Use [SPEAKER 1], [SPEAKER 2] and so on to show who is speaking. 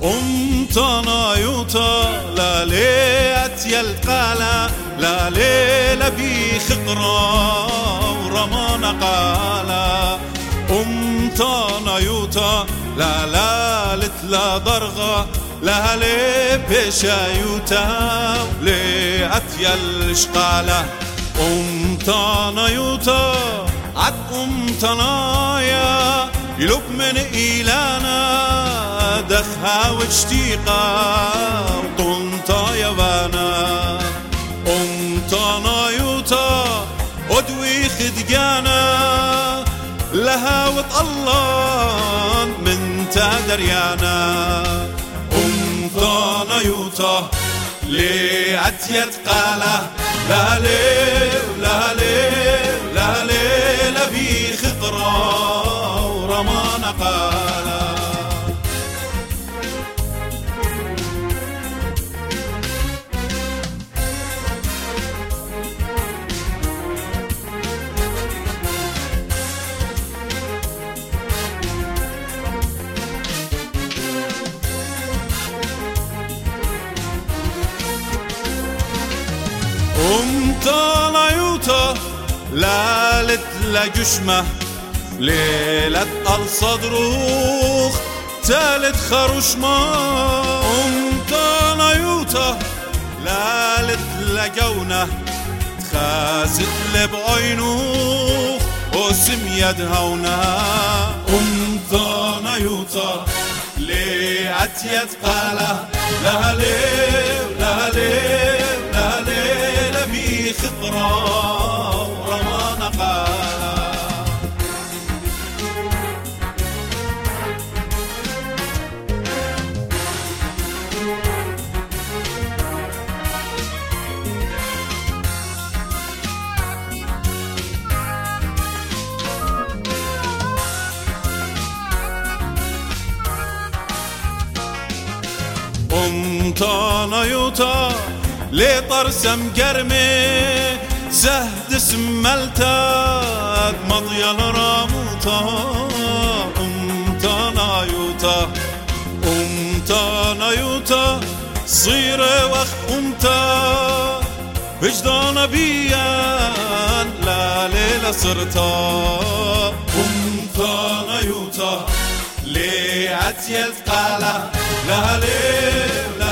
[SPEAKER 1] أمتنا يوتا لا ليت يلقالا لا ليلة بي خقرا ورمانا قالا أمتنا يوتا لا لالت لا ضرغة لا لي بيشا يوتا ليت يلشقالا أمتنا يوتا عد أمتنا يا يلوك من إيلانا دخها واشتيقا وطنطا يوانا أمتنا يوتا أدوي خدقانا لها وطلان من تادريانا أمتنا يوتا لعتيت قاله لا ليل لا ليل لا ليل في خطرة ورمانا قاله أمتنا يوتا لالت لجشمة ليلة الصدروخ تالت خرشمة أمتنا يوتا لالت لجونة تخازت لبعينوخ وسم يدهونا أمتنا يوتا لعتيت قاله لا ليل لا ليل لا ليل في خطرة ورمانا قاله أمتنا يوتا لطرسم قرمي زهد سملتاد مضيل راموتا أمتنا يوتا أمتنا يوتا صيرة وخ أمتا وجدان بيان لا ليلة صرتا أمتنا يوتا لعتيت قاله لا ليل